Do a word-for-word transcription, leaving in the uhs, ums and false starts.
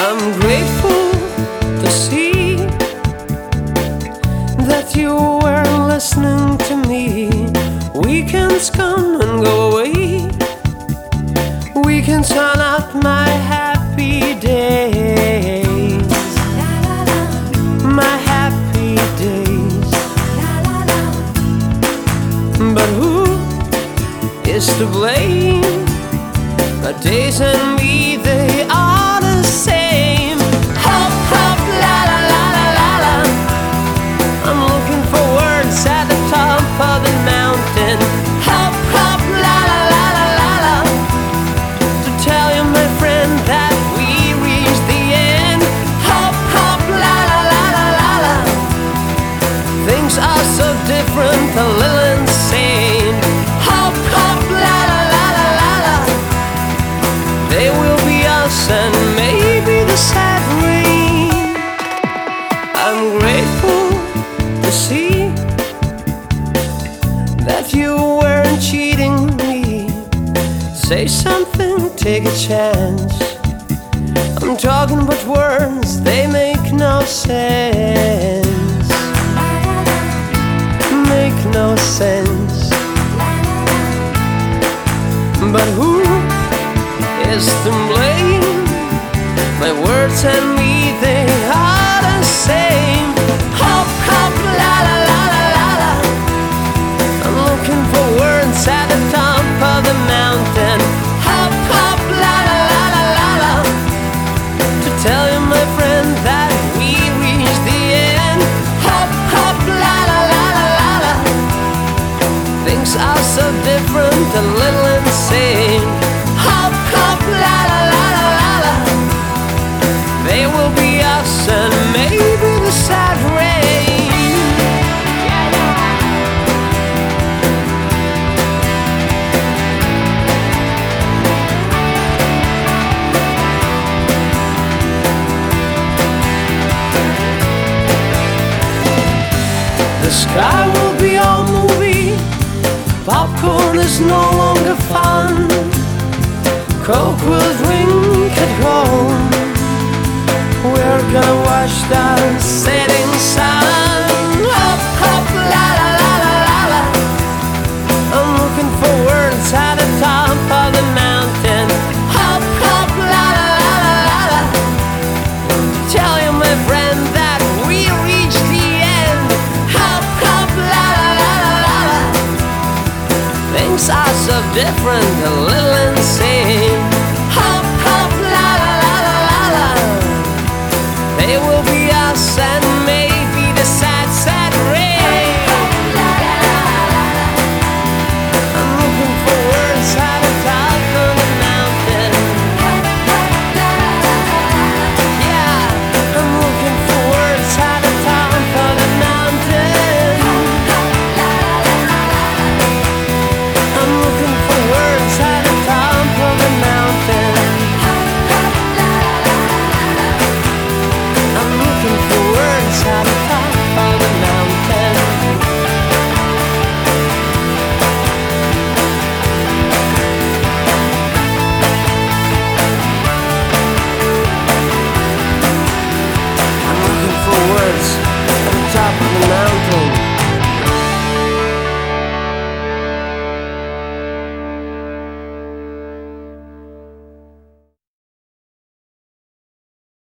I'm grateful to see that you weren't listening to me. Weekends come and go away. Weekends are not my happy days. My happy days. But who is to blame? The days and me, they are the same. Hop, hop, la la la la la la. I'm looking for words at the top of the mountain. Hop, hop, la la la la la la. To tell you, my friend, that we reached the end. Hop, hop, la la la la la la. Things are so different, a little insane. Hop, hop, la la la la la la. They will be us and maybe the sad rain. I'm grateful to see that you weren't cheating me. Say something, take a chance. I'm talking about words, they make no sense. Make no sense. But who is to blame? My words and me, they are the same. Hop, hop, la la la la la la. I'm looking for words at the top of the mountain. Hop, hop, la la la la la la. To tell you, my friend, that we reached the end. Hop, hop, la la la la la la. Things are so different, a little insane. Hop, hop, la la la la la la. They will be us and maybe the sad rain. The sky will be all movie. Popcorn is no longer fun. Coke will drink at home. We're gonna watch the setting sun. Hop, hop, la la la la la la. I'm looking for words at the top of the mountain. Hop, hop, la la la la la la. Tell you, my friend, that we reached the end. Hop, hop, la la la la la la. Things are so different, a little